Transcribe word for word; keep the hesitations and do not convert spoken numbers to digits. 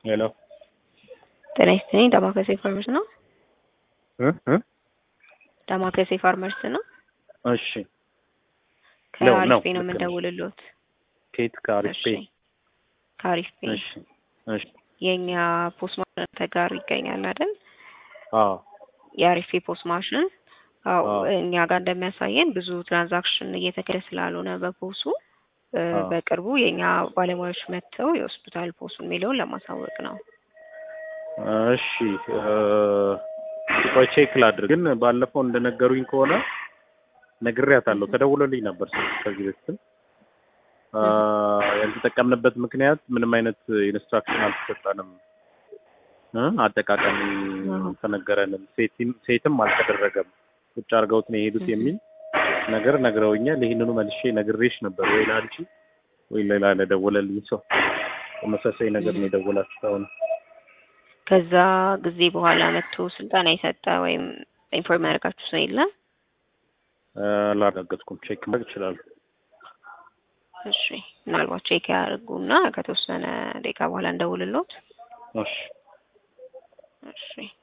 ሄሎ ጤና ይስጥልኝ። ዳማከሴ ፋርመርስ ነው? እ እ ዳማከሴ ፋርመርስ ነው? እሺ ነው ነው ከአሪፍ ነው የምንደውልልዎት። ኬት ከአሪፍ እሺ ከአሪፍ እሺ እሺ የኛ ፖስት ማሽን ተጋር ይገኛል አይደል? አዎ የአሪፍ ፖስት ማሽን አዎ አዎ እኛ ጋር እንደሚያሳየን ብዙ ትራንዛክሽን እየተካሄደ ስላልሆነ በፖሱ አዎ በቅርቡ የኛ ባለሙያዎች መጥተው የሆስፒታል ፖሱን የሚለውን ለማሳወቅ ነው። እሺ ቆይ ቼክ ላድርግ። ግን ባለፈው እንደነገሩኝ ከሆነ ነግሬያታለሁ። ተደውሎልኝ ነበር ከዚህ በፊት ያልተጠቀምንበት ምክንያት ምንም አይነት ኢንስትራክሽን አልተሰጠንም እ አጠቃቀም ተነገረንም ሴትም ሴትም አልተደረገም ቁጭ አድርገውት ነው የሄዱት የሚል ነገር ነግረውኛል። ይሄንኑ መልሼ ነግሬሽ ነበር ወይ ላንቺ ወይ ሌላ ለደወለልኝ ሰው ተመሳሳይ ነገር ነው የደወላችሁት። አሁን ከዛ ጊዜ በኋላ መጥቶ ስልጠና የሰጠ ወይም ኢንፎርም ያደርጋችሁ ሰው የለም? አላረጋግጥኩም። ቼክ ማድረግ ይችላል። እሺ ምናልባት ቼክ ያድርጉና ከተወሰነ ደቂቃ በኋላ እንደውልልዎት። እሺ እሺ